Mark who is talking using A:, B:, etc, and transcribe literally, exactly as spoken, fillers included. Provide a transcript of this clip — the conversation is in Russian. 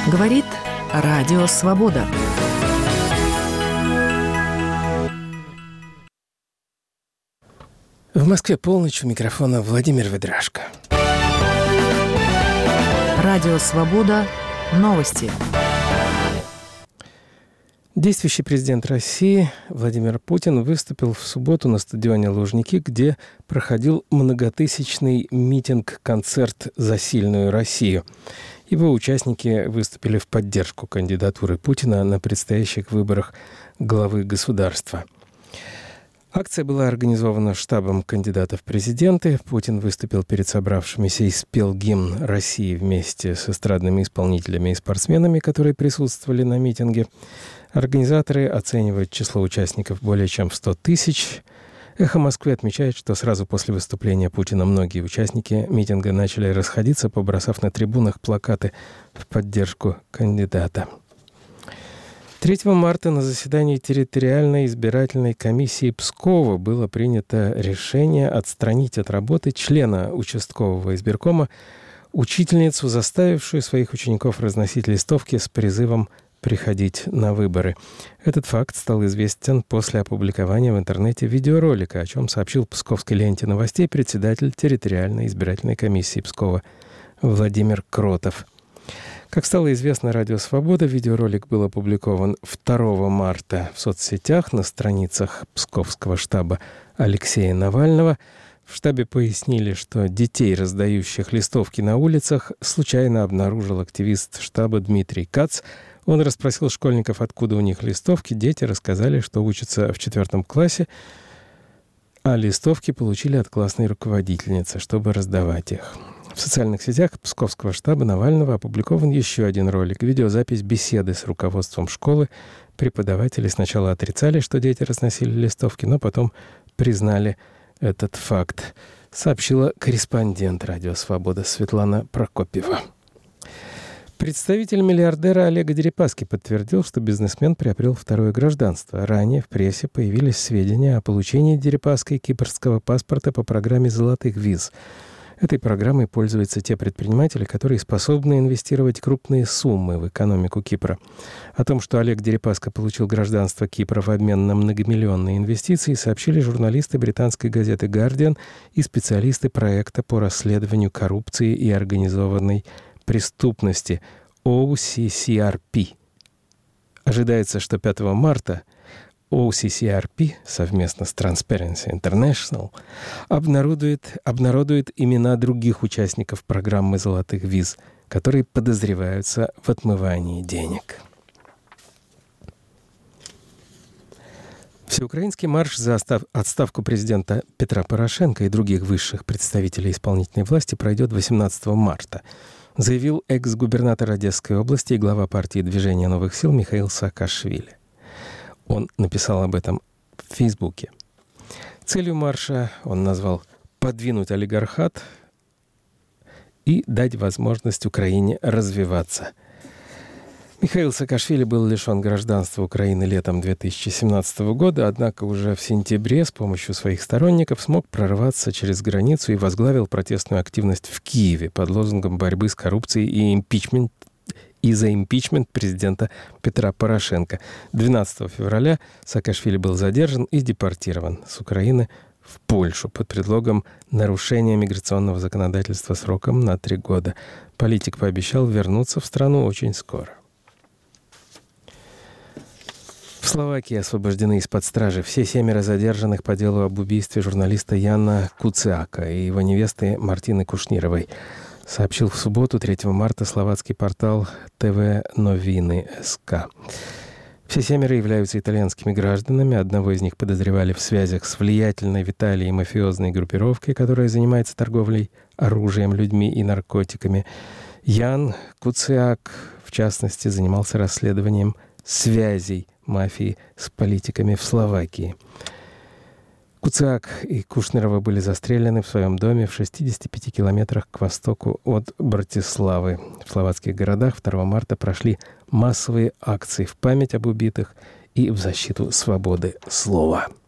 A: Говорит Радио Свобода.
B: В Москве полночь, у микрофона Владимир Ведрашко.
A: Радио Свобода. Новости.
B: Действующий президент России Владимир Путин выступил в субботу на стадионе Лужники, где проходил многотысячный митинг-концерт «За сильную Россию». Его участники выступили в поддержку кандидатуры Путина на предстоящих выборах главы государства. Акция была организована штабом кандидатов в президенты. Путин выступил перед собравшимися и спел гимн России вместе с эстрадными исполнителями и спортсменами, которые присутствовали на митинге. Организаторы оценивают число участников более чем в сто тысяч. «Эхо Москвы» отмечает, что сразу после выступления Путина многие участники митинга начали расходиться, побросав на трибунах плакаты в поддержку кандидата. третьего марта на заседании территориальной избирательной комиссии Пскова было принято решение отстранить от работы члена участкового избиркома, учительницу, заставившую своих учеников разносить листовки с призывом приходить на выборы. Этот факт стал известен после опубликования в интернете видеоролика, о чем сообщил в Псковской ленте новостей председатель территориальной избирательной комиссии Пскова Владимир Кротов. Как стало известно Радио Свобода, видеоролик был опубликован второго марта в соцсетях на страницах Псковского штаба Алексея Навального. В штабе пояснили, что детей, раздающих листовки на улицах, случайно обнаружил активист штаба Дмитрий Кац. Он расспросил школьников, откуда у них листовки. Дети рассказали, что учатся в четвертом классе, а листовки получили от классной руководительницы, чтобы раздавать их. В социальных сетях Псковского штаба Навального опубликован еще один ролик. Видеозапись беседы с руководством школы. Преподаватели сначала отрицали, что дети разносили листовки, но потом признали этот факт, сообщила корреспондент Радио Свобода Светлана Прокопьева. Представитель миллиардера Олега Дерипаски подтвердил, что бизнесмен приобрел второе гражданство. Ранее в прессе появились сведения о получении Дерипаской кипрского паспорта по программе «Золотых виз». Этой программой пользуются те предприниматели, которые способны инвестировать крупные суммы в экономику Кипра. О том, что Олег Дерипаска получил гражданство Кипра в обмен на многомиллионные инвестиции, сообщили журналисты британской газеты «Гардиан» и специалисты проекта по расследованию коррупции и организованной преступности о си си ар пи. Ожидается, что пятого марта о си си ар пи совместно с Transparency International обнародует, обнародует имена других участников программы «Золотых виз», которые подозреваются в отмывании денег. Всеукраинский марш за отставку президента Петра Порошенко и других высших представителей исполнительной власти пройдет восемнадцатого марта, заявил экс-губернатор Одесской области и глава партии «Движение новых сил» Михаил Саакашвили. Он написал об этом в Фейсбуке. Целью марша он назвал «подвинуть олигархат и дать возможность Украине развиваться». Михаил Саакашвили был лишен гражданства Украины летом две тысячи семнадцатого года, однако уже в сентябре с помощью своих сторонников смог прорваться через границу и возглавил протестную активность в Киеве под лозунгом борьбы с коррупцией и импичмент и за импичмент президента Петра Порошенко. двенадцатого февраля Саакашвили был задержан и депортирован с Украины в Польшу под предлогом нарушения миграционного законодательства сроком на три года. Политик пообещал вернуться в страну очень скоро. В Словакии освобождены из-под стражи все семеро задержанных по делу об убийстве журналиста Яна Куциака и его невесты Мартины Кушнировой, сообщил в субботу, третьего марта, словацкий портал ТВ Новины СК. Все семеро являются итальянскими гражданами. Одного из них подозревали в связях с влиятельной в Италии мафиозной группировкой, которая занимается торговлей оружием, людьми и наркотиками. Ян Куциак, в частности, занимался расследованием связей мафии с политиками в Словакии. Куциак и Кушнирова были застрелены в своем доме в шестидесяти пяти километрах к востоку от Братиславы. В словацких городах второго марта прошли массовые акции в память об убитых и в защиту свободы слова.